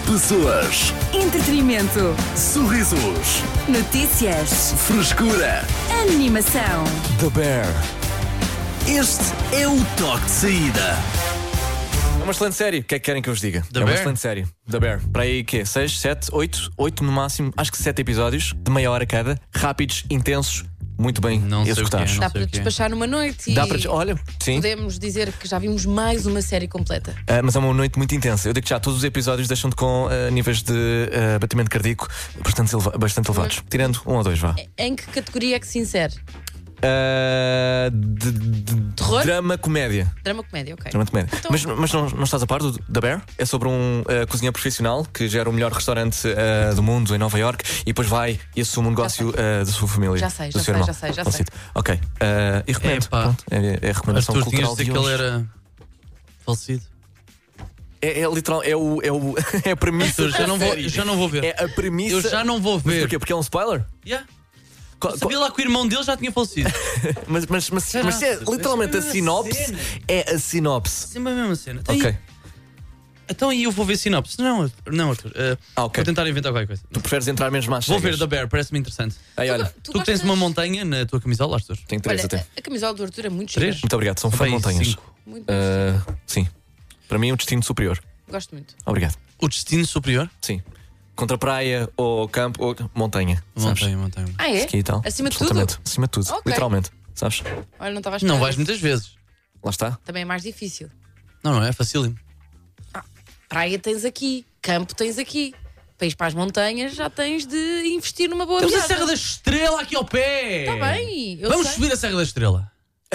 Pessoas, Entretenimento. sorrisos, Notícias. frescura. Animação. The Bear. Este é o toque de saída. É uma excelente série. O que é que querem que eu vos diga? The é uma Bear? excelente série. The Bear. Para aí, quê? 6, 7, 8 no máximo. Acho que 7 episódios, de meia hora cada. Rápidos, intensos, muito bem Não sei o que é, executados. não Dá sei para o quê. despachar numa noite Dá e para. Olha, sim. podemos dizer que já vimos mais uma série completa. Mas é uma noite muito intensa. Eu digo que já todos os episódios deixam-te com níveis de batimento cardíaco bastante elevados. Tirando 1 ou 2, vá. Em que categoria é que se insere? Terror? Drama comédia. Drama comédia, ok. Drama comédia. Então- Mas não estás a par do The Bear? É sobre um cozinheiro profissional que gera o melhor restaurante do mundo em Nova York e depois vai e assume o negócio da sua família. Já sei, do já seu sei, irmão. já sei, já Falecido. Ok. E recomendo. Epá. Pronto, é a recomendação Arthur, tinhas cultural de dizer de que ele hoje. era falecido. É literal, é a premissa. Arthur, já não vou ver. É a premissa. Eu já não vou Mas ver. porquê? Porque é um spoiler? Yeah. Sabia lá que o irmão dele já tinha falecido. Mas Será? é literalmente a Essa sinopse. cena. É a sinopse. Sempre a mesma cena. Ok. Então e eu vou ver sinopse? Não, Arthur. Ok. Vou tentar inventar qualquer coisa. Tu preferes entrar mesmo às Vou ver cegas? The Bear, parece-me interessante. Aí, olha, Tu que tens uma montanha na tua camisola, Arthur. tenho 3 Olha, até. a camisola do Arthur é muito Três? gira. Muito obrigado, sou um fã de Bem, montanhas. 5. Muito bom. Sim. Para mim é o destino superior. Gosto muito. Obrigado. O destino superior? Sim. Contra praia, ou campo, ou montanha. Sabes? Montanha. Ah, é? Ski e tal. Acima de tudo? Absolutamente. Acima de tudo. Ok. Literalmente. Sabes? Olha, não estava a esperar Não vais isso. muitas vezes. Lá está. Também é mais difícil. Não é facílimo. Praia tens aqui, campo tens aqui. Para ir para as montanhas já tens de investir numa boa Temos a viagem. Serra da Estrela aqui ao pé. Está bem, eu Vamos sei. subir a Serra da Estrela.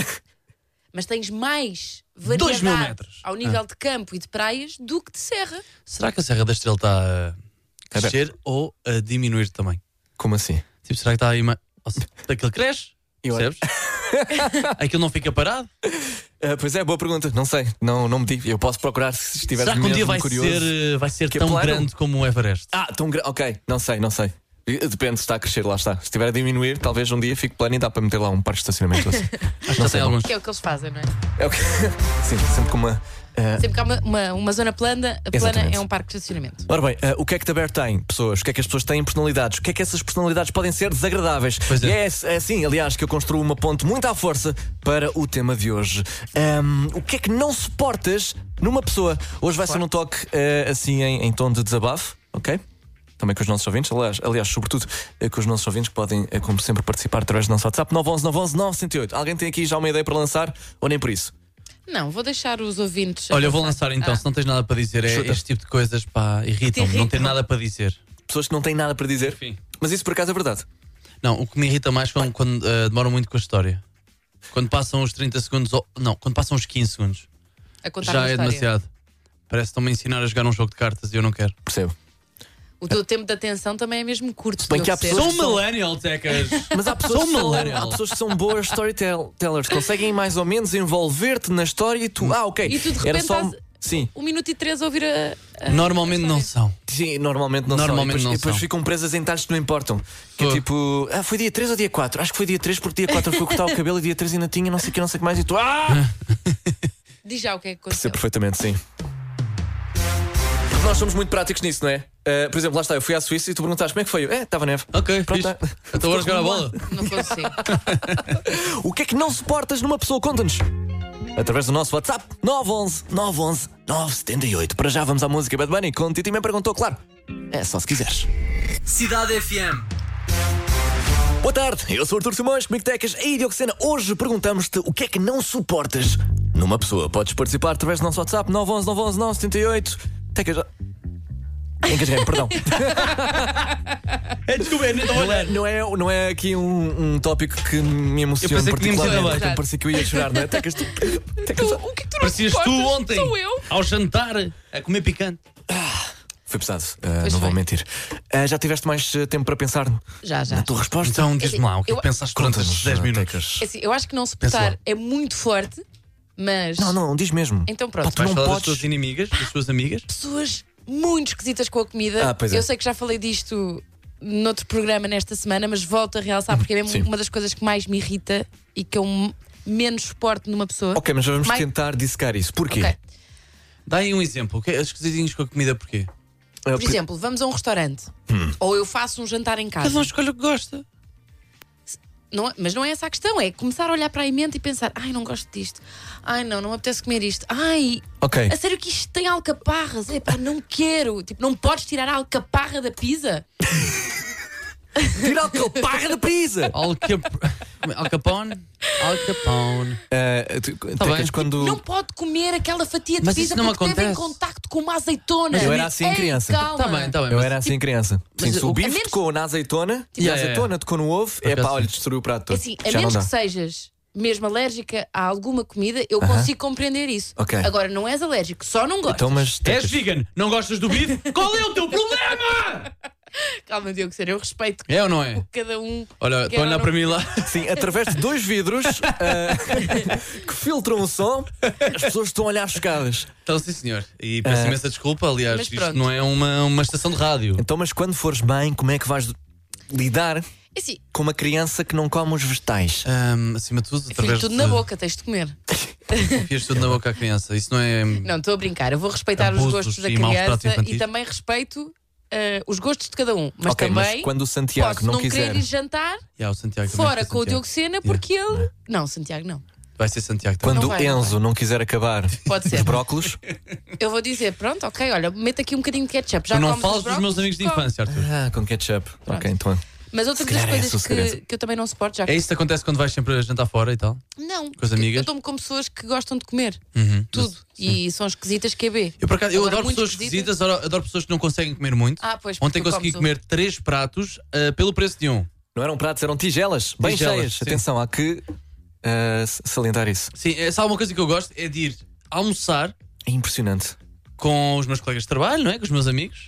Mas tens mais 2.000 variedade metros. ao nível de campo e de praias do que de serra. Será que a Serra da Estrela está a crescer ou a diminuir também? Como assim? Tipo, será que está aí mais. Aquilo cresce? Eu- Percebes? Aquilo não fica parado? Pois é, boa pergunta. Não sei. Não me digo. Eu posso procurar se estiveres Será que um mesmo dia vai curioso. vai ser Que é tão plano? grande como o Everest? Tão grande. Ok, não sei. Depende se está a crescer, lá está. Se estiver a diminuir, talvez um dia fique plano e dá para meter lá um parque de estacionamento assim. Acho que já tem alguns. Que é o que eles fazem, não é? É o que... Sim, sempre com uma. Sempre que há uma zona plana, a plana Exatamente. é um parque de estacionamento. Ora bem, o que é que The Bear tem, pessoas? O que é que as pessoas têm personalidades? O que é que essas personalidades podem ser desagradáveis? Pois é. E é assim, aliás, que eu construo uma ponte muito à força para o tema de hoje. O que é que não suportas numa pessoa? Hoje vai ser um toque assim em tom de desabafo, ok? Também com os nossos ouvintes, aliás sobretudo com os nossos ouvintes que podem, como sempre, participar através do nosso WhatsApp 911 911 908. Alguém tem aqui já uma ideia para lançar ou nem por isso? Não, vou deixar os ouvintes. a Olha, eu vou pensar. lançar então, se não tens nada para dizer. Chuta. Este tipo de coisas, pá, irritam-me. Te Não ter irritam? nada para dizer. Pessoas que não têm nada para dizer. Enfim. Mas isso por acaso é verdade. Não, o que me irrita mais são quando demoram muito com a história. Quando passam os 30 segundos, não, quando passam os 15 segundos. A contar Já uma é história. demasiado. Parece que estão-me a ensinar a jogar um jogo de cartas e eu não quero. Percebo. O teu tempo de atenção também é mesmo curto. bem eu que há percebo. pessoas- Sou um millennial, Tecas! Mas há pessoas, Sou que são, millennial. há pessoas que são boas storytellers, conseguem mais ou menos envolver-te na história e tu. Ok. E tu de Era repente só. estás- Sim, 1 minuto e 3 a ouvir a Normalmente não são. sim, normalmente não Normalmente são. não E depois são. ficam presas em detalhes que não importam. Que é Pô. tipo, foi dia 3 ou dia 4? Acho que foi dia 3 porque dia 4 foi cortar o cabelo e dia 3 ainda tinha, não sei o que mais. E tu. Diz já o que é que aconteceu. Percebo perfeitamente, sim. Porque nós somos muito práticos nisso, não é? Por exemplo, lá está, eu fui à Suíça e tu perguntaste como é que foi. Estava neve. Ok, Pronto, fixe. tá. Então agora jogar a bola. Não consigo. O que é que não suportas numa pessoa? Conta-nos. Através do nosso WhatsApp 911 911 978. Para já vamos à música Bad Bunny. Com Titi me perguntou, claro. É só se quiseres. Cidade FM. Boa tarde, eu sou o Artur Simões, comigo Tecas e Diogo Sena. Hoje perguntamos-te o que é que não suportas numa pessoa. Podes participar através do nosso WhatsApp 911 911 978. Tecas já... Engasguei-me, perdão. Desculpa, nem estou a olhar. Não é aqui um tópico que me emociona Eu pensei que tínhamos ido particularmente. abaixo. Parecia que eu ia chorar, não é? Tecas, tu... O que é que tu não Parecias tu suportas? ontem, Sou eu. ao jantar, a comer picante. Foi pesado, Pois não vou foi. mentir. Já tiveste mais tempo para pensar Já. na tua resposta? Então diz-me lá, o que é que Eu- pensaste durante estes 10 minutos? Tecas. É assim, eu acho que não Pensa suportar lá. é muito forte, mas. Não, diz mesmo. Então pronto. Tu Vais não falar das podes. tuas inimigas, das tuas amigas? Pessoas muito esquisitas com a comida. Pois é. Eu sei que já falei disto noutro programa nesta semana, mas volto a realçar porque é mesmo Sim. uma das coisas que mais me irrita e que eu menos suporto numa pessoa. Ok, mas vamos Mais- tentar dissecar isso. Porquê? Ok. Dá aí um exemplo. As esquisitinhas com a comida porquê? Por exemplo, vamos a um restaurante ou eu faço um jantar em casa. Cada um escolhe o que gosta. Mas não é essa a questão, é começar a olhar para a emenda e pensar: ai, não gosto disto, ai, não me apetece comer isto, ai, Ok. a sério que isto tem alcaparras, epá, não quero. Tipo, não podes tirar a alcaparra da pizza? Tira a alcaparra da pizza! Al Capone. Bem. Quando... Não pode comer aquela fatia de Mas pizza isso não porque esteve em acontece. contacto com uma azeitona. Mas eu era assim em Ei, criança. calma. Tá bem, Eu mas era assim em criança. Sim, mas se o o- bife a menos- tocou na azeitona e a Yeah, azeitona tocou no ovo, Por é pá, acaso olha, sim. destruiu o prato todo. Assim, a Já menos não que dá. sejas mesmo alérgica a alguma comida, eu consigo compreender isso. Ok. Agora, não és alérgico, só não gostas. Então, mas És vegan, não gostas do bife? Qual é o teu problema? Calma, Diogo, sério, eu respeito É ou não é? cada um. Olha, quer estou a ou olhar não. para mim lá. sim, através de 2 vidros que filtram o som, as pessoas estão a olhar chocadas. Então, sim, senhor. E peço imensa desculpa. Aliás, Mas isto pronto. não é uma estação de rádio. Então, mas quando fores mãe, como é que vais lidar É assim, com uma criança que não come os vegetais? Acima de tudo, filho, através tudo de. na boca, tens de comer. Enfias tudo na boca à criança. Isso não é. Não, estou a brincar. Eu vou respeitar os Abusos gostos da e maus tratos criança infantis. e também respeito os gostos de cada um. Mas Ok, também mas quando o Santiago posso não não quiser. querer ir jantar O Santiago também fora é com o Santiago. Diogo Sena porque ele. Não, Santiago não. Vai ser Santiago também. Quando Não o vai, não Enzo não quiser acabar Pode ser. os brócolos. Eu vou dizer, pronto, ok, olha, mete aqui um bocadinho de ketchup. Já Tu não comes os falas dos brócolos? meus amigos de Come. infância, Arthur. Com ketchup. Ok, então. Mas outra Se das calhar é coisas esse o segredo. que eu também não suporto, já que. É isso que acontece quando vais sempre a jantar fora e tal? Não, Com as porque amigas? eu estou-me com pessoas que gostam de comer tudo. Sim. E são esquisitas que é B. Eu, por acaso, eu Agora, adoro muito pessoas esquisitas. esquisitas, adoro pessoas que não conseguem comer muito. Ah, pois, porque Ontem tu consegui comes comer 3 pratos pelo preço de um. Não eram pratos, eram tigelas, bem Tigelas, cheias. sim. Atenção, há que salientar isso. Sim, sabe uma coisa que eu gosto? É de ir almoçar É impressionante. com os meus colegas de trabalho, não é? Com os meus amigos.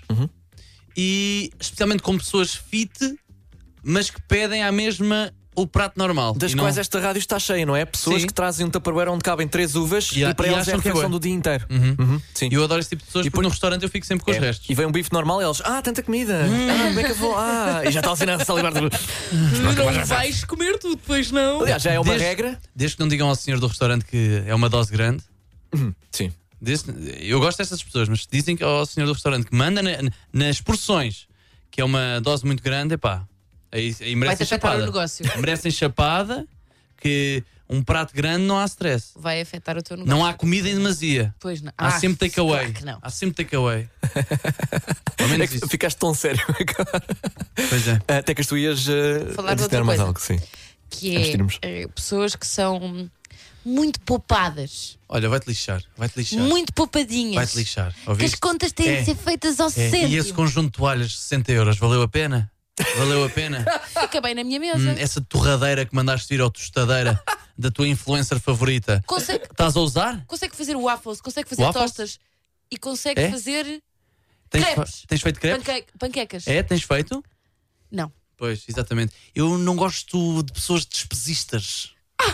E especialmente com pessoas fit, mas que pedem à mesma o prato normal. Das E não- quais esta rádio está cheia, não é? Pessoas Sim. que trazem um tupperware onde cabem 3 uvas E e para eles é a acham que é refeição bué. do dia inteiro. Sim. E eu adoro esse tipo de pessoas E porque no restaurante eu fico sempre com os É. restos. E vem um bife normal e eles, tanta comida. Como é que eu vou? E já estão assim a salivar. Não vais comer tudo, pois não. Aliás, já é uma Desde- regra. Desde que não digam ao senhor do restaurante que é uma dose grande. Sim. Eu gosto dessas pessoas, mas dizem que ao senhor do restaurante que manda nas porções que é uma dose muito grande, epá, aí Vai-te merecem afetar chapada. o negócio. Merecem chapada, que um prato grande não há stress. Vai afetar o teu negócio. Não há comida em demasia. Pois não. Há sempre takeaway. Claro que não. Há sempre takeaway. Ao É menos que isso. ficaste tão sério agora. Pois é. Até que tu ias Falar de adicionar outra mais coisa. algo, sim. Que Antes de irmos. é pessoas que são muito poupadas. Olha, vai-te lixar. Vai-te lixar. Muito poupadinhas. Vai-te lixar. Que as Ouviste? contas têm É. de ser feitas ao É. cêntimo. E esse conjunto de toalhas de 60 euros, valeu a pena? Valeu a pena? Fica bem na minha mesa. Essa torradeira que mandaste vir, ou tostadeira da tua influencer favorita, Consegue, estás a usar? consegue fazer waffles, consegue fazer Waffles? tostas e consegue É? fazer Tens, tens feito crepes? panquecas. É? Tens feito? Não. Pois, exatamente. Eu não gosto de pessoas despesistas.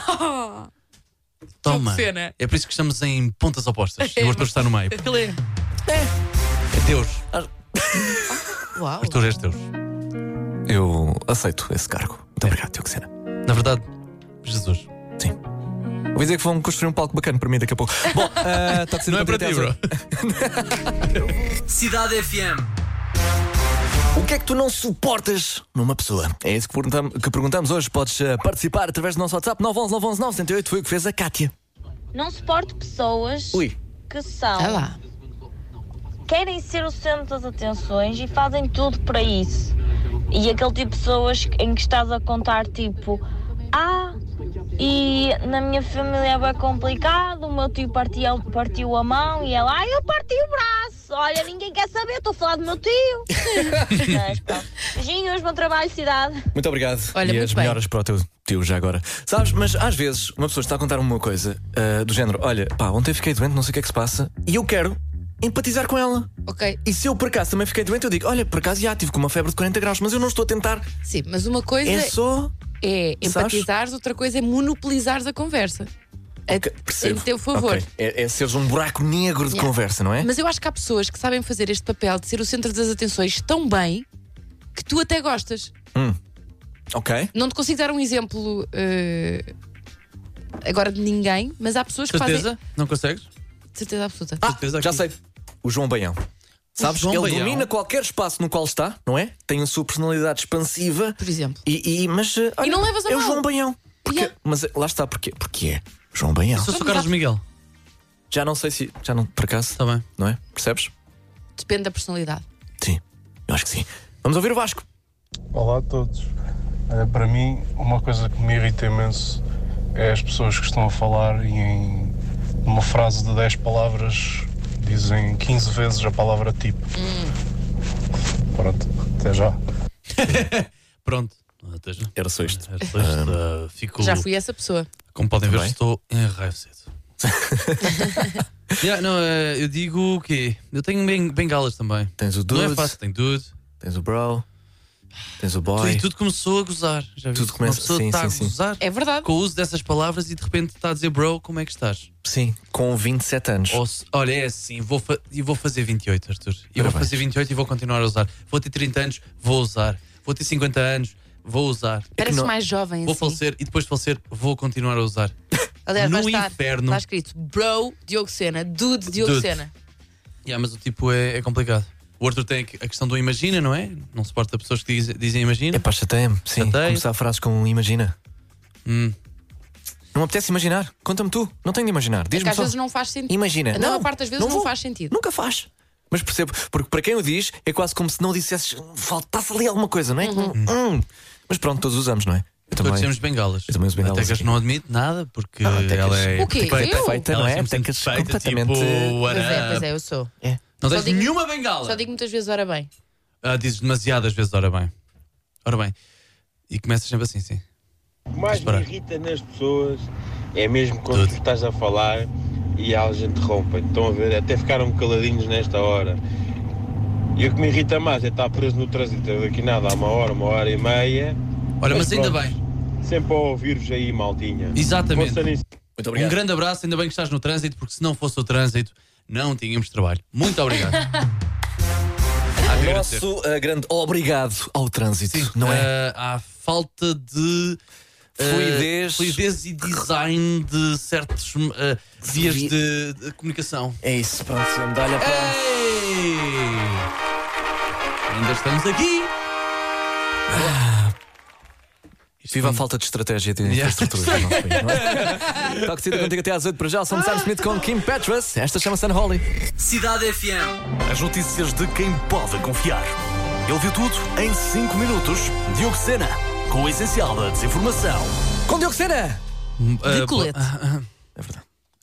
Toma. Que cena. É por isso que estamos em pontas opostas. E o Arthur está no meio. Porque ele é Deus. Uau. Arthur és Deus. Eu aceito esse cargo. Muito obrigado, Diogo Sena. Na verdade, Jesus. Sim. Ouvi dizer que vão construir um palco bacana para mim daqui a pouco. Bom, toque Não é para ti, bro. Cidade FM. O que é que tu não suportas numa pessoa? É isso que perguntamos hoje. Podes participar através do nosso WhatsApp 911 911 908. Foi o que fez a Kátia. Não suporto pessoas Ui. que são. Olha lá. Querem ser o centro das atenções e fazem tudo para isso. E aquele tipo de pessoas em que estás a contar tipo, e na minha família é bem complicado, o meu tio partiu a mão e ela, eu parti o braço, olha, ninguém quer saber, estou a falar do meu tio. Mas pronto. Beijinhos, bom trabalho, cidade. Muito obrigado. Olha, e muito as bem. melhoras para o teu tio já agora. Sabes, mas às vezes uma pessoa está a contar uma coisa do género: olha, ontem fiquei doente, não sei o que é que se passa, e eu quero empatizar com ela. Ok. E se eu por acaso também fiquei doente, eu digo: olha, por acaso já tive com uma febre de 40 graus, mas eu não estou a tentar. Sim, mas uma coisa É só. é Sabes? empatizares, outra coisa é monopolizares a conversa. Ok, percebo. Em teu favor. Ok. É seres um buraco negro de Yeah. conversa, não é? Mas eu acho que há pessoas que sabem fazer este papel de ser o centro das atenções tão bem que tu até gostas. Ok. Não te consigo dar um exemplo agora de ninguém, mas há pessoas que Certeza? fazem. Não consegues? Certeza absoluta. Certeza Já que- sei. O João Baião. Sabes? João Ele Baião. domina qualquer espaço no qual está, não é? Tem a sua personalidade expansiva. Por exemplo. Mas, olha, não levas a é o mal. João Baião. Yeah. Mas lá está, porquê? Porque é João Baião. Se eu sou Carlos Miguel, Já não sei se. Já não, por acaso, está bem. não é? Percebes? Depende da personalidade. Sim, eu acho que sim. Vamos ouvir o Vasco. Olá a todos. Para mim, uma coisa que me irrita imenso é as pessoas que estão a falar e em uma frase de 10 palavras dizem 15 vezes a palavra tipo. Pronto, até já. Pronto. Até já. Era só isto. Era só isto. Fico, Já fui essa pessoa. como podem ver, Também. estou enraivecido. Eu digo o quê? Eu tenho bengalas também. Tens o Não é dude, fácil, tem dude. tens o bro, tens o boy. E tudo começou a gozar. Já Tudo viste? começa- Uma pessoa sim, está sim, a sim. gozar É verdade. com o uso dessas palavras e de repente está a dizer bro, como é que estás? Sim, com 27 anos. Olha, é assim, vou fazer 28, Arthur. E vou Parabéns. fazer 28 e vou continuar a usar. Vou ter 30 anos, vou usar. Vou ter 50 anos, vou usar. Pareces não- mais jovem Vou assim. falecer e depois de falecer, vou continuar a usar. Aliás, no vai estar, inferno. está escrito Bro, Diogo Sena. Dude, Diogo Dude. Sena. Mas o tipo é complicado. O Arthur tem a questão do imagina, não é? Não suporta pessoas que dizem imagina. É pá, chateia-me. Sim, Chateia. começar frases com imagina. Hum. Não me apetece imaginar. Conta-me tu. Não tenho de imaginar. É que Diz-me às só. vezes não faz sentido. Imagina. A maior parte das vezes não vou. faz sentido. Nunca faz. Mas percebo. Porque para quem o diz, é quase como se não dissesses. Faltasse ali alguma coisa, não é? Mas pronto, todos usamos, não é? Eu Todos também. temos bengalas. Eu também uso bengalas A Tecas aqui. não admite nada porque Não, a Tecas- ela é O quê? perfeita. Eu? Perfeita, não Ela é? sempre Tecas perfeita, completamente. tipo, Pois é, eu sou. Não Só tens digo- nenhuma bengala. Só digo muitas vezes, ora bem. Dizes demasiadas vezes, ora bem. Ora bem. E começas sempre assim, sim. O que mais me Parar. irrita nas pessoas é mesmo quando Tudo. tu estás a falar e elas interrompem. Estão a ver, até ficaram caladinhos nesta hora. E o que me irrita mais é estar preso no trânsito daqui nada há uma hora e meia. Olha, mas ainda pronto, bem. Sempre a ouvir-vos aí, maltinha. Exatamente. Força nisso. Muito Um obrigado. grande abraço, ainda bem que estás no trânsito, porque se não fosse o trânsito, não tínhamos trabalho. Muito obrigado. Há que agradecer. Nosso grande obrigado ao trânsito, Sim, não é? há falta de Fluidez. e design de certas vias de comunicação. É isso, pronto. Medalha para. Ei! Ainda estamos aqui. Viva a falta de estratégia de Yeah. infraestrutura do nosso país, não é? Toque de contigo até às 8 para já. Somos Sam Smith com Kim Petras. Esta chama-se Unholy. Cidade FM. As notícias de quem pode confiar. Ele viu tudo em 5 minutos. Diogo Sena, com o essencial da desinformação. Com Diogo Sena! De colete. É verdade.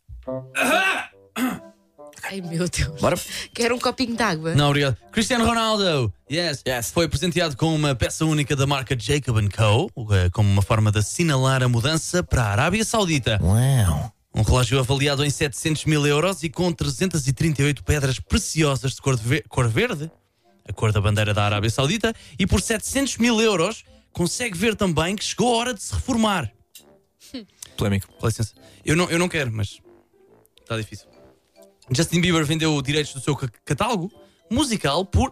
Ai meu Deus. Bora? Quero um copinho de água. Não, obrigado. Cristiano Ronaldo, yes. Foi presenteado com uma peça única da marca Jacob & Co., como uma forma de assinalar a mudança para a Arábia Saudita. Uau! Um relógio avaliado em 700 mil euros e com 338 pedras preciosas de cor verde, a cor da bandeira da Arábia Saudita, e por 700 mil euros consegue ver também que chegou a hora de se reformar. Polémico. Com licença. Eu não quero, mas está difícil. Justin Bieber vendeu direitos do seu catálogo musical por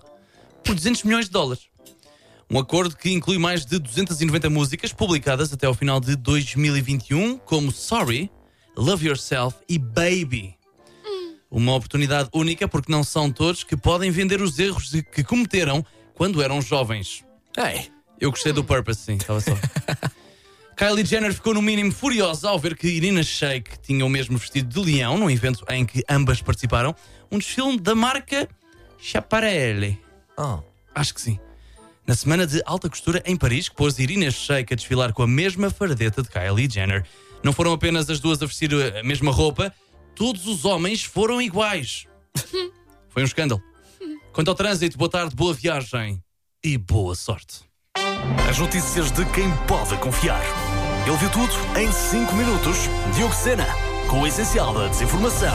200 milhões de dólares. Um acordo que inclui mais de 290 músicas publicadas até ao final de 2021, como Sorry, Love Yourself e Baby. Uma oportunidade única porque não são todos que podem vender os erros que cometeram quando eram jovens. Ei! Eu gostei do Purpose, sim, estava só. Kylie Jenner ficou no mínimo furiosa ao ver que Irina Shayk tinha o mesmo vestido de leão num evento em que ambas participaram. Um desfile da marca Schiaparelli. Oh. Acho que sim. Na semana de alta costura em Paris, que pôs Irina Shayk a desfilar com a mesma fardeta de Kylie Jenner. Não foram apenas as duas a vestir a mesma roupa, todos os homens foram iguais. Foi um escândalo. Quanto ao trânsito, boa tarde, boa viagem e boa sorte. As notícias de quem pode confiar. Ele viu tudo em 5 minutos. Diogo Sena, com o essencial da desinformação.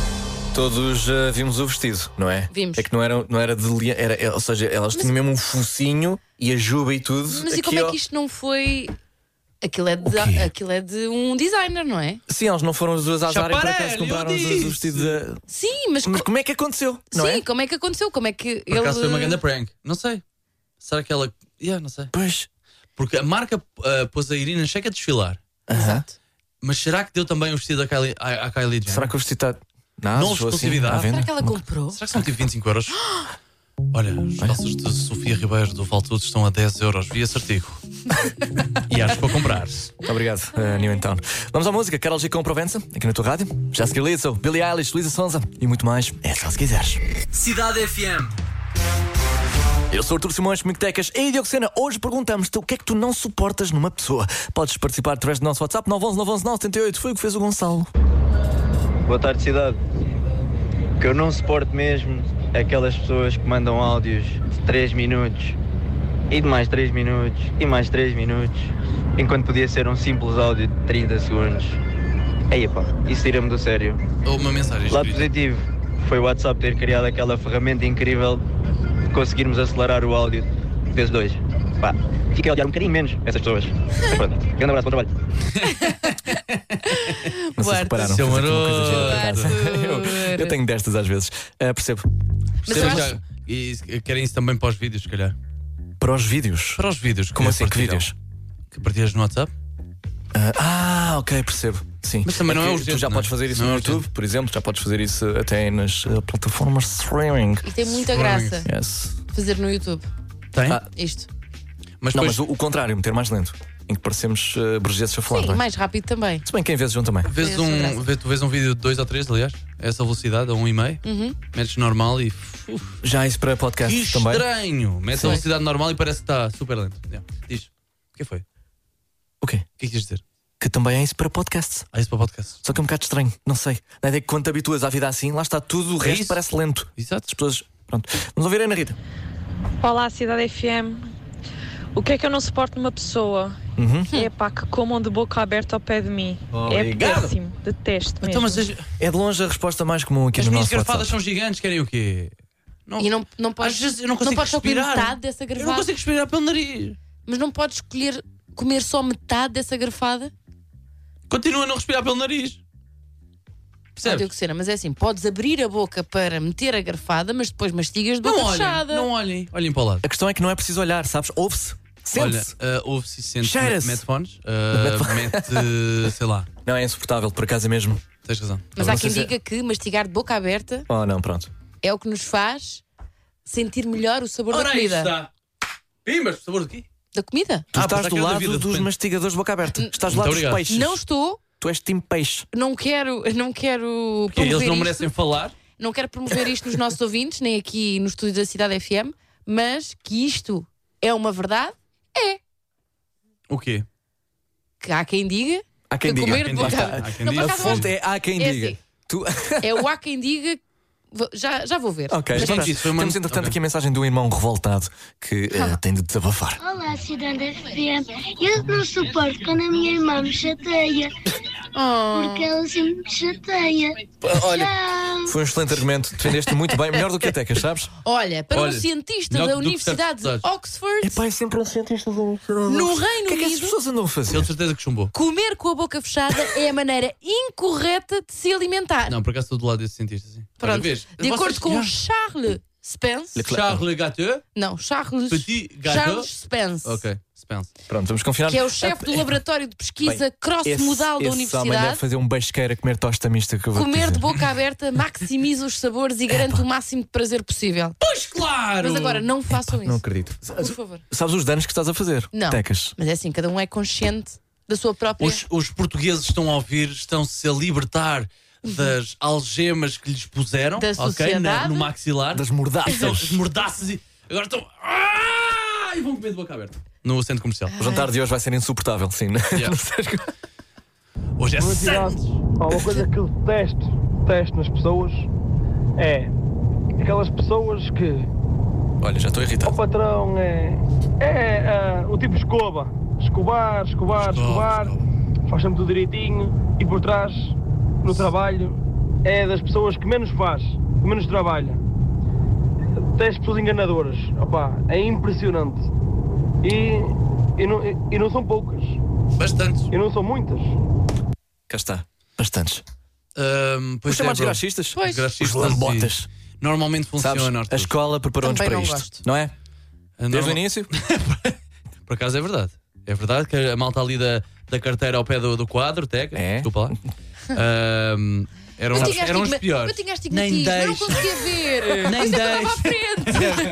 Todos vimos o vestido, não é? Vimos. É que não era de leão, ou seja, elas tinham mesmo um focinho e a juba e tudo. Mas e como é que isto não foi... Aquilo é de um designer, não é? Sim, elas não foram as duas às áreas para acaso Chaparelli, compraram eu os dois o disse. vestido. Sim, mas Como é que aconteceu? Não sim, é? como é que aconteceu? Como é que Por acaso foi uma grande prank. Não sei. Será que ela... não sei. Pois. Porque a marca pôs a Irina Shayk a desfilar. Aham. Exato. Mas será que deu também o vestido à Kylie Jenner? Será que o vestido está. Não, Não sou assim, exclusividade. à venda. Será que ela comprou? Será que são tipo 25 euros? Olha, os calços de Sofia Ribeiro do Valtudo estão a 10 euros via Certigo. E acho para comprar. Muito obrigado, New in Town. Vamos à música. Carol G com Provença, aqui na tua rádio. Jessica Lizzo, Billie Eilish, Luísa Sonza e muito mais. É só se quiseres. Cidade FM. Eu sou o Artur Simões, comigo Tecas e Diogo Sena. Hoje perguntamos-te o que é que tu não suportas numa pessoa. Podes participar através do nosso WhatsApp 911 911 978. Foi o que fez o Gonçalo. Boa tarde, cidade. O que eu não suporto mesmo é aquelas pessoas que mandam áudios de 3 minutos e de mais 3 minutos e mais 3 minutos, enquanto podia ser um simples áudio de 30 segundos. Aí, pá, isso tira-me do sério. Ou uma mensagem Lado escrita. positivo foi o WhatsApp ter criado aquela ferramenta incrível de conseguirmos acelerar o áudio vezes 2. Pá, fiquei a odiar um bocadinho menos essas pessoas. Mas pronto, grande abraço, bom trabalho. Não sei se repararam. Seu fiz aqui uma coisa gira, por maroto. acaso. Eu tenho destas às vezes. Percebo. Mas Percebes eu já? E querem isso também para os vídeos, se calhar. Para os vídeos. Para os vídeos. Como assim? Que partilham. vídeos? Que partilhas no WhatsApp? Ok, percebo. Sim. Mas também não é que urgente, Tu já não é? podes fazer isso Não no é YouTube, urgente. por exemplo. Já podes fazer isso até nas plataformas streaming. E tem muita graça Yes. fazer no YouTube. Tem? Isto. Mas Não, depois mas o contrário, meter mais lento. Em que parecemos burgueses a falar. Sim, não é? mais rápido também. Se bem que em vezes junto também. vês Essa graça. tu vês um vídeo de 2 ou 3, aliás, a essa velocidade, a 1,5, metes normal e. Já isso para Que podcast também. estranho! Metes Sim. a velocidade normal e parece que está super lento. Yeah. Diz. O que foi? O quê? O que é que quis dizer? Que também é isso para podcast. Ah, isso para podcast. Só que é um bocado estranho, não sei. Na ideia que quando te habituas à vida assim, lá está tudo, o resto isso. parece lento. Exato. As pessoas. Pronto. Vamos ouvir a Ana Rita. Olá, Cidade FM. O que é que eu não suporto numa pessoa? É pá, que comam de boca aberta ao pé de mim. Obrigado. É péssimo, detesto mesmo. Então, mas as É de longe a resposta mais comum aqui as no minhas nosso garfadas WhatsApp. são gigantes, querem o quê? E não podes, Às vezes eu não consigo podes só comer respirar. metade dessa Eu não garfada. consigo respirar pelo nariz. Mas não podes escolher comer só metade dessa garfada? Continua a não respirar pelo nariz. Percebes? Diogo Sena, mas é assim, podes abrir a boca para meter a garfada, mas depois mastigas de boca Não olhem, fechada. não olhem. Olhem para o lado. A questão é que não é preciso olhar, sabes? Ouve-se. Olha, Sente-se. ouve-se e sente. Cheira-se. Mete fones. Mete, sei lá. Não é insuportável, por acaso é mesmo. Tens razão. Mas Não há sei quem se é- diga que mastigar de boca aberta Oh, não, pronto. é o que nos faz sentir melhor o sabor da Ora, aí comida. está. Pimbas, por favor, de quê? Da comida? Tu estás pensava do que era da lado vida, de dos repente. mastigadores de boca aberta. Estás do Muito lado dos obrigado. peixes. Não estou, Tu és time peixe. não quero Porque eles promover não isto. merecem falar. Não quero promover isto nos nossos ouvintes, nem aqui no estúdio da Cidade FM, mas que isto é uma verdade, é. O quê? Que há quem diga Há quem que diga. comer de Há quem boca diga. aberta. Há quem Não, diga. por A acaso, fonte é há quem É diga. assim. Tu... é o há quem diga. Já vou ver. Ok, Mas então, quem disse? Foi uma- temos entretanto Ok. aqui a mensagem de um irmão revoltado que tem de desabafar. Olá, Cidade FM. Eu não suporto quando a minha irmã me chateia, Oh. porque ela sempre me chateia. Olha, Tchau. foi um excelente argumento. Defendeste muito bem, melhor do que a Tecas, sabes? Olha, para Olha, um cientista melhor da do que Universidade de certos Oxford, Epá, é sempre um cientista do... no O Reino que é que essas Unido, pessoas andam a fazer? Ele de certeza que chumbou. comer com a boca fechada é a maneira incorreta de se alimentar. Não, por acaso estou do lado desse cientista, sim. Olha, Pronto. vês? De acordo com Charles Spence. Charles Gateau. Não, Charles. Petit Gâteau. Charles Spence. Ok, Spence. Pronto, vamos confiar. Que é o chefe do laboratório de pesquisa Bem, cross-modal da esse homem deve Universidade. fazer um beijo-queira comer tosta mista que eu vou Comer dizer. de boca aberta maximiza os sabores e garante o máximo de prazer possível. Pois claro! Mas agora, não façam Não isso. acredito. Por favor. Sabes os danos que estás a fazer? Não. Tecas. Mas é assim, cada um é consciente da sua própria. Os portugueses estão a ouvir, estão-se a libertar das algemas que lhes puseram, Da ok? sociedade. No maxilar. Das São mordaças. as mordaças e agora estão. E vão comer de boca aberta. No centro comercial. O jantar de hoje vai ser insuportável, sim. Yeah. Não sei. Hoje é santo. Uma coisa que eu detesto nas pessoas é aquelas pessoas que Olha, já estou irritado. o patrão é o tipo escobar, faz sempre tudo direitinho e por trás, no trabalho, é das pessoas que menos faz, que menos trabalha. Tem pessoas enganadoras, opá, é impressionante. E não são poucas, Bastante. e não são muitas. Cá está. Bastantes. Pois Os chamados bro. graxistas? Pois. Os lambotas. Normalmente Sabes? funciona. A Arthur. escola preparou-nos Também para não isto. gosto. Não é? Desde o Normal- início? Por acaso é verdade. É verdade que a malta ali da da carteira ao pé do quadro, Teca. Desculpa lá. Eram os piores. Eu tinha astigmatismo, eu não conseguia ver. Nem deixo. À frente.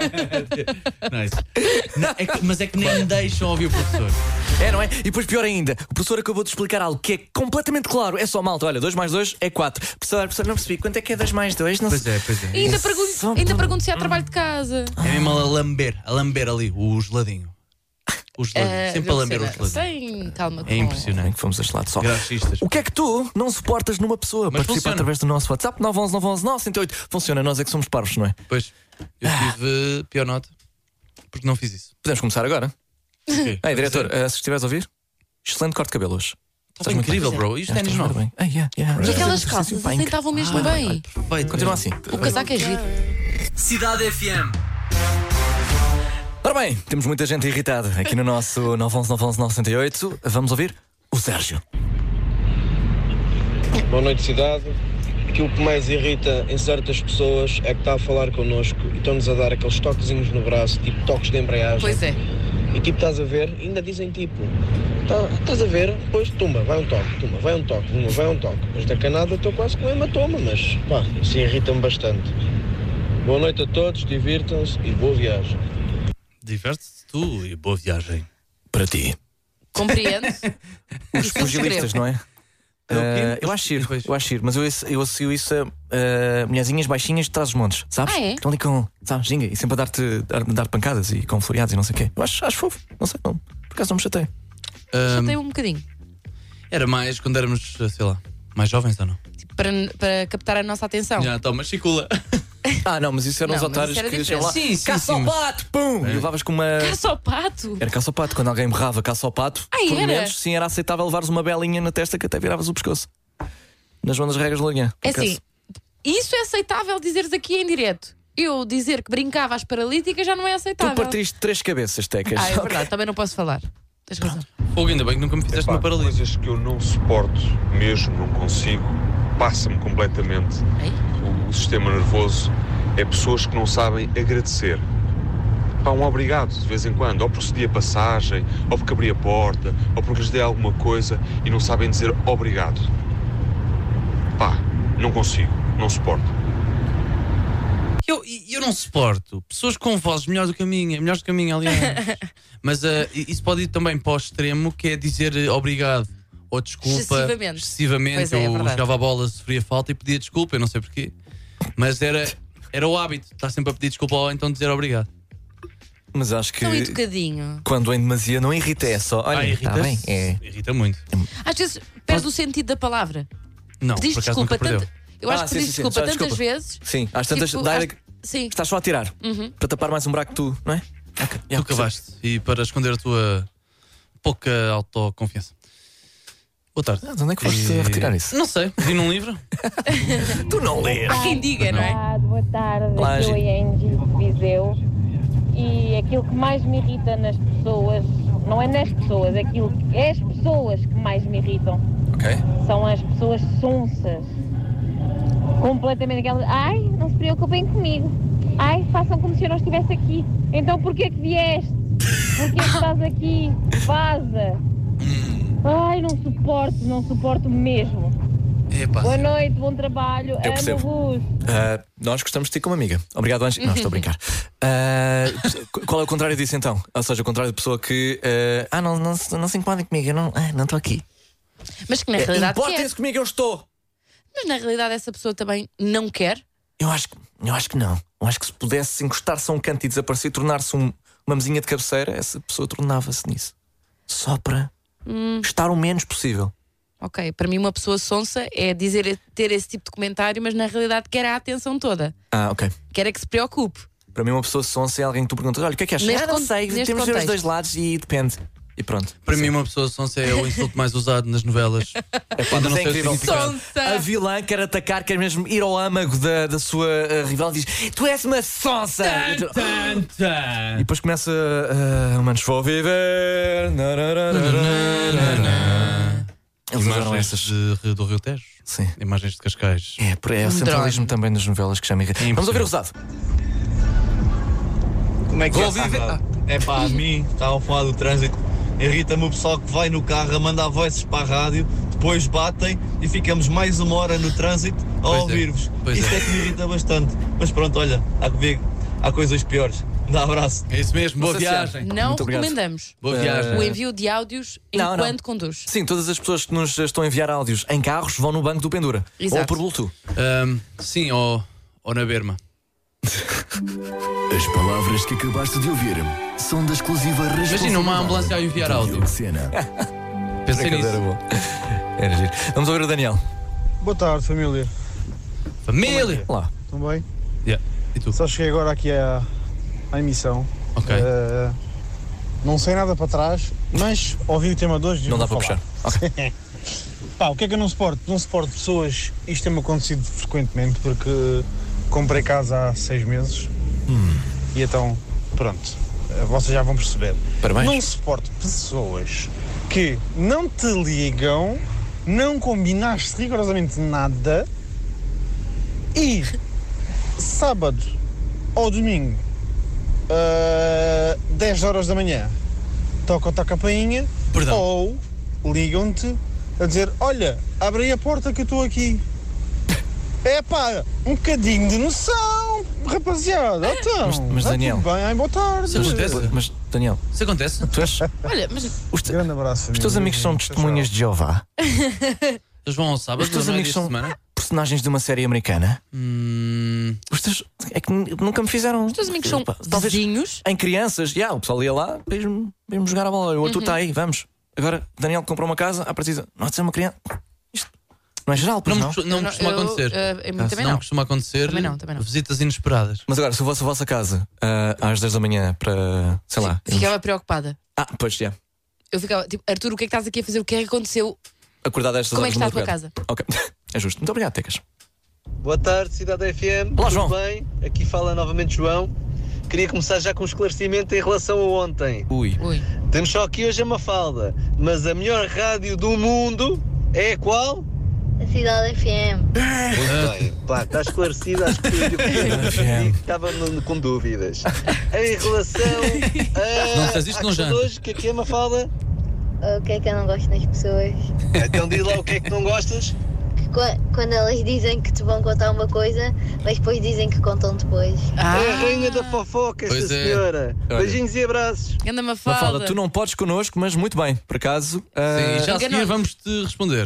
Mas é que nem me deixam ouvir o professor. Não é? E depois pior ainda, o professor acabou de explicar algo que é completamente claro. É só malta, olha, 2 mais 2 é 4. Professor, não percebi, quanto é que é 2 mais 2? Pois é. E ainda pergunto se há trabalho de casa. É mesmo a lamber ali o geladinho. Sempre a lamber o geladinho. Sem calma. É impressionante. Que fomos a lado só. Graxistas. O que é que tu não suportas numa pessoa? Mas Participa funciona. através do nosso WhatsApp 911 911 908. Funciona, nós é que somos parvos, não é? Pois, eu tive pior nota porque não fiz isso. Podemos começar agora? Okay. Ei, diretor, se estiveres a ouvir, excelente corte de cabelo hoje. Está incrível, bro. Isto é novo. bem. E aquelas calças aceitavam mesmo bem. Continua assim. O casaco é giro. Cidade FM. Ora bem, temos muita gente irritada aqui no nosso 911 911 908. Vamos ouvir o Sérgio. Boa noite, cidade. Aquilo que mais irrita em certas pessoas é que está a falar connosco e estão-nos a dar aqueles toquezinhos no braço, tipo toques de embreagem. Pois é. E tipo, estás a ver, ainda dizem tipo, estás a ver, depois tumba, vai um toque. Mas da canada estou quase com hematoma, mas pá, isso irrita-me bastante. Boa noite a todos, divirtam-se e boa viagem. Diverte-te tu e boa viagem. Para ti. Compreendo. Os pugilistas, não é? Eu acho giro, mas eu associo isso a mulherzinhas baixinhas de trás dos montes, sabes? Estão ali com, sabes, ginga, e sempre a dar pancadas e com floreados e não sei o quê. Eu acho fofo, não sei, por acaso não me chatei. Chatei um bocadinho. Era mais quando éramos, sei lá, mais jovens ou não? Tipo, para captar a nossa atenção. Já, toma, chicula. Não, mas isso eram os otários que chegam lá. Caça ao pato, pum! E levavas com uma. Caça ao pato? Era caça ao pato, quando alguém berrava caça ao pato, por momentos, sim, era aceitável levares uma belinha na testa que até viravas o pescoço. Nas zonas regras de linha. É assim, isso é aceitável dizeres aqui em direto. Eu dizer que brincava às paralíticas já não é aceitável. Tu partiste 3 cabeças, Tecas. É verdade, também não posso falar. Tens razão. Fogo, ainda bem que nunca me fizeste uma paralisia. Coisas que eu não suporto, mesmo não consigo, passa-me completamente o sistema nervoso. É pessoas que não sabem agradecer. Pá, um obrigado de vez em quando, ou porque cedi a passagem, ou porque abri a porta, ou porque lhes dei alguma coisa e não sabem dizer obrigado. Pá, não consigo, não suporto. Eu não suporto pessoas com vozes melhores do que a minha, aliás. Mas isso pode ir também para o extremo, que é dizer obrigado ou desculpa excessivamente. Eu jogava a bola, sofria falta e pedia desculpa, eu não sei porquê. Mas era o hábito, estar sempre a pedir desculpa ou então dizer obrigado. Mas acho que tão educadinho. Quando em demasia não irrita, é só. Olha, irrita, tá bem, irrita muito. Às vezes perde o sentido da palavra. Não, pediste por acaso desculpa nunca eu acho que pediste desculpa tantas vezes. Sim, às tantas sim. Estás só a tirar para tapar mais um buraco que tu, não é? Tu cavaste e para esconder a tua pouca autoconfiança. Boa tarde. De onde é que foste a retirar isso? Não sei, vi num livro. Tu não lês. Há quem diga, não é? Boa tarde, eu e Angie de Viseu. E aquilo que mais me irrita nas pessoas, não é nas pessoas, é as pessoas que mais me irritam. São as pessoas sonsas. Completamente aquelas, não se preocupem comigo. Façam como se eu não estivesse aqui. Então porquê que vieste? Porquê que estás aqui? Vaza. Não suporto mesmo. Boa noite, bom trabalho. Eu percebo. Amo-vos. Nós gostamos de ti como amiga. Obrigado, Angie. Não, estou a brincar. Qual é o contrário disso então? Ou seja, o contrário de pessoa que não se incomodem comigo, eu não estou aqui. Mas que na realidade importem-se comigo, eu estou. Mas na realidade essa pessoa também não quer? Eu acho que não. Eu acho que se pudesse encostar-se a um canto e desaparecer e tornar-se uma mesinha de cabeceira, essa pessoa tornava-se nisso. Só para estar o menos possível. Ok, para mim uma pessoa sonsa é ter esse tipo de comentário, mas na realidade quer a atenção toda. Ok. Quer é que se preocupe. Para mim uma pessoa sonsa é alguém que tu perguntas, olha, o que é que achas? Não sei, temos os dois lados e depende. E pronto. Para mim uma pessoa sonsa é o insulto mais usado nas novelas. Não sei incrível. A vilã quer atacar, quer mesmo ir ao âmago da sua rival e diz: tu és uma sonsa! E depois começa humanos vou viver. Eles adoram essas do Rio Tejo. Sim. Imagens de Cascais. É o centralismo também nas novelas que chama. Vamos ouvir o Rosado. Como é que vou viver? A mim, estavam a falar do trânsito. Irrita-me o pessoal que vai no carro a mandar voices para a rádio, depois batem e ficamos mais uma hora no trânsito a ouvir-vos. Isso é que me irrita bastante. Mas pronto, olha, há coisas piores. Dá abraço. É isso mesmo, boa viagem. Não recomendamos Boa viagem. o envio de áudios enquanto conduz. Sim, todas as pessoas que nos estão a enviar áudios em carros vão no banco do Pendura. Exato. Ou por Bluetooth. Sim, ou na berma. As palavras que acabaste de ouvir são da exclusiva responsabilidade. Imagina uma ambulância a enviar áudio. Pensei nisso. Era giro. Vamos ouvir o Daniel. Boa tarde, família. Família! Olá. Estão bem? Yeah. E tu? Só cheguei agora aqui à emissão. Ok. Não sei nada para trás, mas ouvi o tema de hoje. Não dá para puxar. Okay. Pá, o que é que eu não suporto? Não suporto pessoas. Isto tem-me acontecido frequentemente porque comprei casa há 6 meses. E então, pronto, vocês já vão perceber. Parabéns. Não suporto pessoas que não te ligam, não combinaste rigorosamente nada e sábado ou domingo, 10 horas da manhã, tocam-te a campainha. Perdão. Ou ligam-te a dizer: olha, abre aí a porta que eu estou aqui. É pá, um bocadinho de noção, rapaziada. Então, mas Daniel, tudo bem, boa tarde. Isso acontece? Mas Daniel, isso acontece? Tu és... Olha, mas grande abraço. Os teus amigos são testemunhas de Jeová? Eles vão ao sábado. Os teus amigos são personagens de uma série americana? Os teus... É que nunca me fizeram. Os teus amigos são vizinhos? Em crianças, o pessoal ia lá, veio-me jogar a bola. O Arthur está aí, vamos. Agora, Daniel comprou uma casa, precisa. Não há de ser uma criança. Isto não é geral, pois não? Não costuma acontecer. Também não costuma acontecer. Também não. Visitas inesperadas. Mas agora, se fosse a vossa casa às 10 da manhã para, sei lá. Ficava preocupada. Pois já. Eu ficava tipo: Arthur, o que é que estás aqui a fazer? O que é que aconteceu? Acordado a estas Como é horas que está a tua madrugada. casa? Ok, é justo. Muito obrigado, Tecas. Boa tarde, Cidade FM. Olá, tudo João. bem? Aqui fala novamente João. Queria começar já com um esclarecimento em relação a ontem. Ui. Temos só aqui hoje a Mafalda, mas a melhor rádio do mundo é qual? A Cidade FM. Muito bem, pá, está esclarecido, acho que estava com dúvidas. Em relação Não faz isto, não já. hoje, que aqui é Mafalda? O que é que eu não gosto nas pessoas? Então diz lá o que é que não gostas? Quando elas dizem que te vão contar uma coisa, mas depois dizem que contam depois. É a rainha da fofoca, esta senhora. Olha. Beijinhos e abraços. Anda Mafalda, tu não podes connosco, mas muito bem, por acaso. Sim, já a seguir vamos-te responder.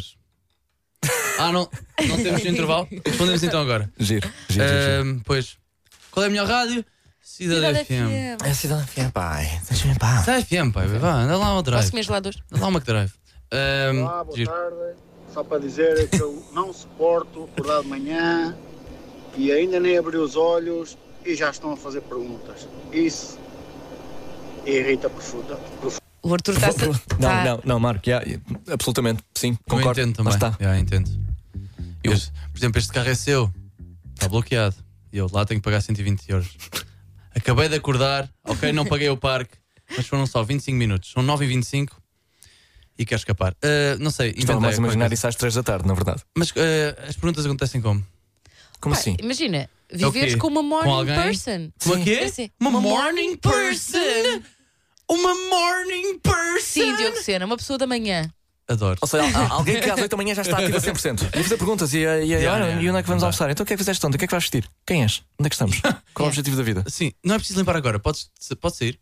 Não temos intervalo? Respondemos então agora. Giro. Pois. Qual é a melhor rádio? Cidade FM. É a Cidade FM, pai. Deixa-me em paz. Cidade FM, pai. Vá, anda lá ao drive. Posso comer gelados? Anda lá ao McDrive. Olá, boa tarde. Só para dizer que eu não suporto acordar de manhã e ainda nem abri os olhos e já estão a fazer perguntas. Isso irrita profunda. O Arthur está Não, Marco, absolutamente, sim, Eu concordo. entendo também. Entendo. Por exemplo, este carro é seu, está bloqueado e eu lá tenho que pagar 120 euros. Acabei de acordar, ok, não paguei o parque, mas foram só 25 minutos, são 9h25 e quero escapar. Não sei, Estava mais a imaginar isso às 3 da tarde, na verdade. Mas as perguntas acontecem como? Como assim? Imagina, viveres com uma morning person. Como é que é? Sim. Uma morning person! Uma morning person! Sim, Diogo Sena, uma pessoa da manhã. Adoro. Ou seja, alguém que às 8 da manhã já está ativo a 100%. E fazer perguntas e onde é que vamos almoçar? Então o que é que fizeste ontem? O que é que vais vestir? Quem és? Onde é que estamos? Qual é o objetivo da vida? Sim, não é preciso limpar agora, pode sair.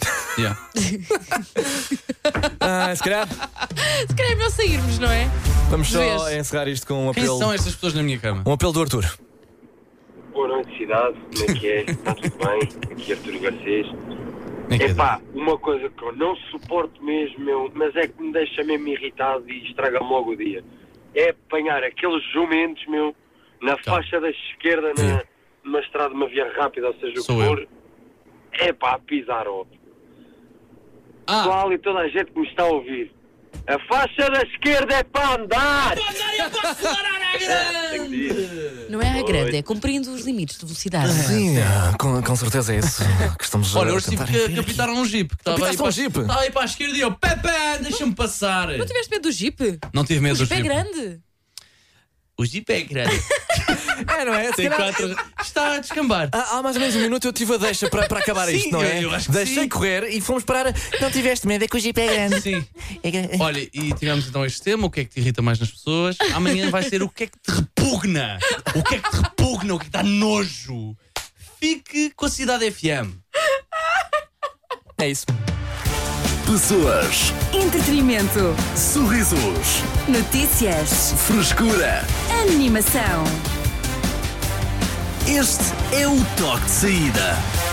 Se calhar é melhor sairmos, não é? Vamos só encerrar isto com um apelo. Quem são estas pessoas na minha cama? Um apelo do Arthur. Boa noite, cidade. Como é que é? Está tudo bem? Aqui é Arthur Garcês. Epá, uma coisa que eu não suporto mesmo, mas é que me deixa mesmo irritado e estraga-me logo o dia. É apanhar aqueles jumentos, na faixa da esquerda, numa estrada, numa via rápida, ou seja, o que for. A pisar óbvio. Pessoal e toda a gente que me está a ouvir. A faixa da esquerda é para andar! Não é à grande, é cumprindo os limites de velocidade. Sim, com certeza é isso que estamos Olha, a hoje tive que capitaram um jeep. Estava aí para a esquerda e eu, Pepe, deixa-me passar. Não tiveste medo do jeep? Não tive medo do jeep. O jeep é grande. O jeep é grande. É, não é? Tem 4. Está a descambar. Há mais ou menos um minuto eu tive a deixa para acabar Sim, isto, não é? eu acho que Deixei sim. correr e fomos parar. Não tiveste medo, é que o Jeep é grande. Sim. Olha, e tivemos então este tema: o que é que te irrita mais nas pessoas? Amanhã vai ser o que é que te repugna. O que é que te repugna? O que é que dá nojo? Fique com a Cidade FM. É isso. Pessoas, Entretenimento. sorrisos, Notícias. frescura. Animação. Este é o toque de saída.